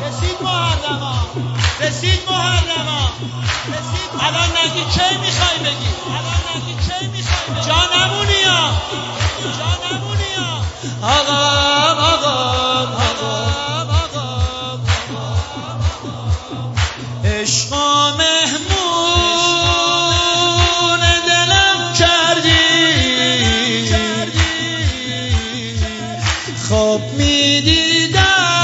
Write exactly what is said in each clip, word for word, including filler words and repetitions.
رسید محرما رسید محرما الان نگی کی میخوای بگی الان نگی کی میخوای بگی جانمونی ها جانمونی ها آقام آقام آقام آقام عشق و مهمون دلم کردی خواب میدیدم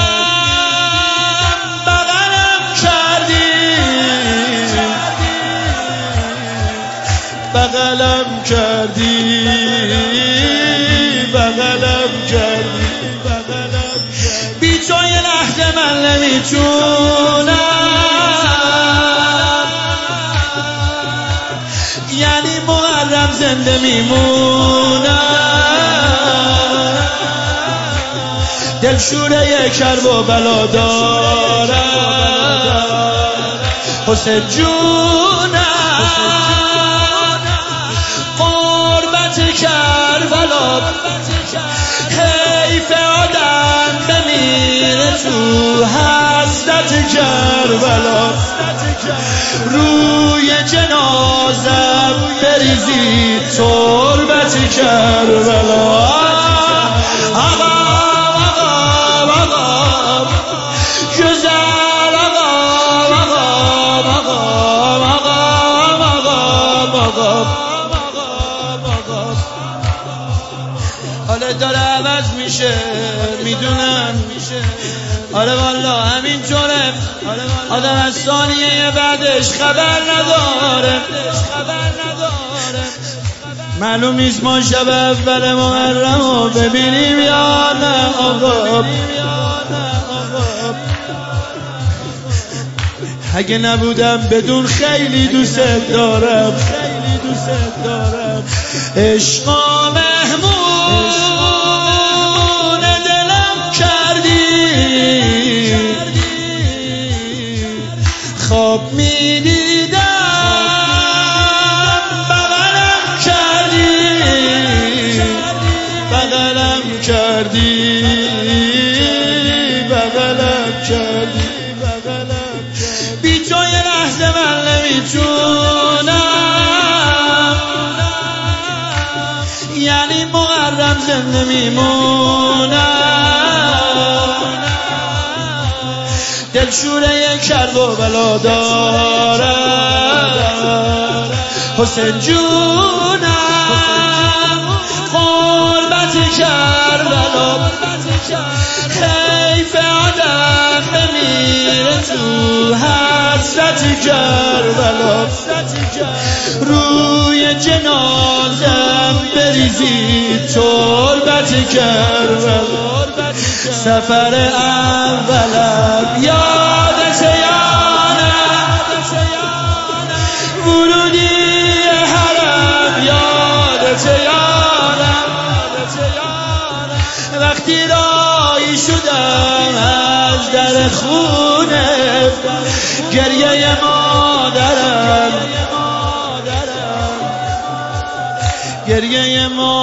بغلم کردی بغلم کردی بغلم کردی بی تو یه لحظه من نمیتونم یعنی محرم زنده میمونم دلشوره کرب و بلا دارم حسین جونم قربت کربلا حیف آدم بمیره تو حسرت کربلا روی جنازم بریزی تربت کربلا آقا حالا داره عوض میشه میدونم آره والا همینطوره آدم از ثانیه بعدش خبر نداره معلوم نیست ما شب اول محرم رو ببینیم یا نه آقا اگه نبودم بدون خیلی دوست دارم خیلی دوست دارم عشق و مهمون دلم کردی خواب میدیدم بغلم کردی بغلم کردی بغلم کردی بی تو یه لحظه من نمیتونم یعنی محرم زنده میمونم دلشوره کرب و بلا دارم حسین جونم قربت کربلا حیف آدم بمیره تو حسرت کربلا روی جنازم بریزی تربت کربلا سفر اولم یادت یانم ورودی حرم یادت یانم وقتی رایی شدم از در خونه گریه مادرم گریه مادرم